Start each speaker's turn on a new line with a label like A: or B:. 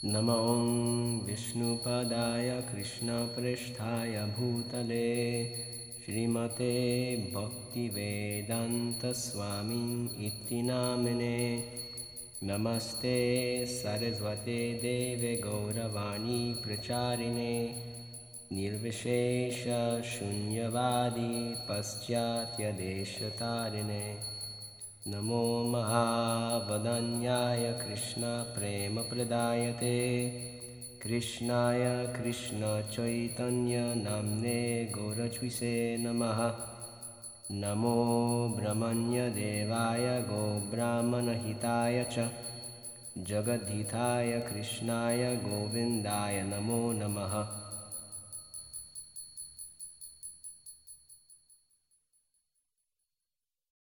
A: नमो विष्णुपदाय कृष्णप्रेष्ठाय भूतले श्रीमते भक्तिवेदान्तस्वामी इति नामिने। नमस्ते सरस्वते देवे गौरवाणी प्रचारिणे निर्विशेष शून्यवादी पाश्चात्यदेशतारिणे। नमो महावदन्याय कृष्णप्रेमप्रदायते कृष्णाय कृष्णचैतन्य नाम्ने गौरच्विषे नमः। नमो ब्रह्मण्यदेवाय गोब्राह्मणहिताय च जगद्धिताय कृष्णाय गोविन्दाय नमो नमः।